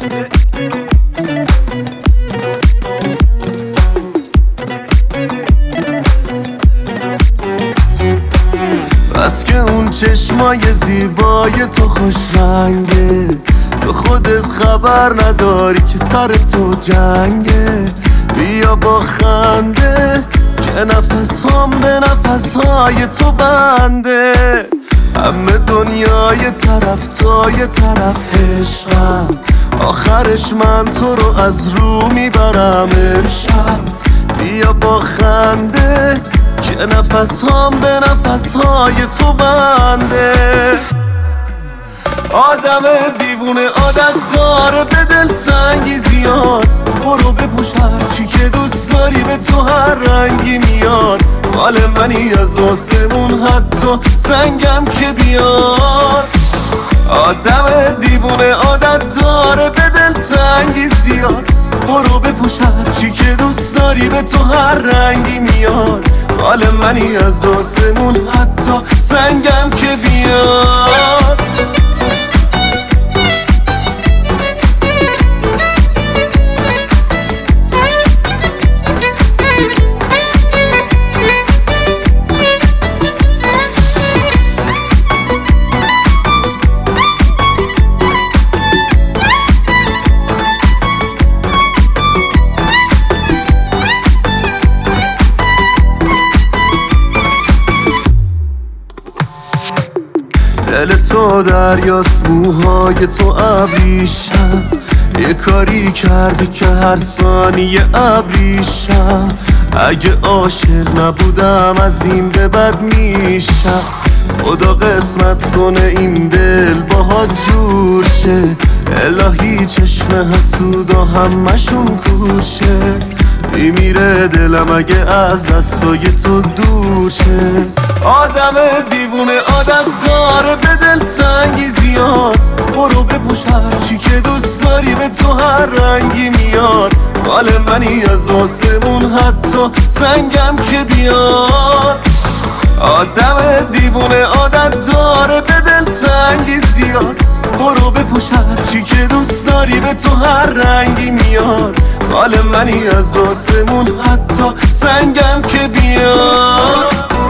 بس که اون چشمای زیبای تو خوش رنگه، تو خودت خبر نداری که سر تو جنگه. بیا با خنده که نفس هم به نفس های تو بنده. همه دنیای طرف تا یه طرف عشقم، آخرش من تو رو از رو میبرم امشب. بیا با خنده که نفس هم به نفس های تو بنده. آدم دیوونه عادت داره به دلتنگی زیاد، برو بپوش هرچی که دوست داری به تو هر رنگی میاد. مال منی از آسمون حتی سنگم که بیاد. آدم دیوونه عادت داره به دلتنگی زیاد، برو بپوش هرچی که دوست داری به تو هر رنگی میاد. مال منی از آسمون حتی سنگم که بیاد. دل تو دریاست، موهای تو ابریشم. یه کاری کردی که هر ثانیه ابریشم. اگه عاشق نبودم از این به بد میشم. خدا قسمت کنه این دل باهات جور شه. الهی چشم حسودا همشون کوشه. میمیره دلم اگه از دستای تو دور شه. آدم دیوونه عادت داره به دلتنگی زیاد، برو بپوش هرچی که دوست داری به تو هر رنگی میاد. مال منی از آسمون حتی سنگم که بیاد. آدم دیوونه عادت داره به دلتنگی زیاد، برو بپوش هرچی که دوست داری به تو هر رنگی میاد. مال منی از آسمون حتی سنگم که بیاد.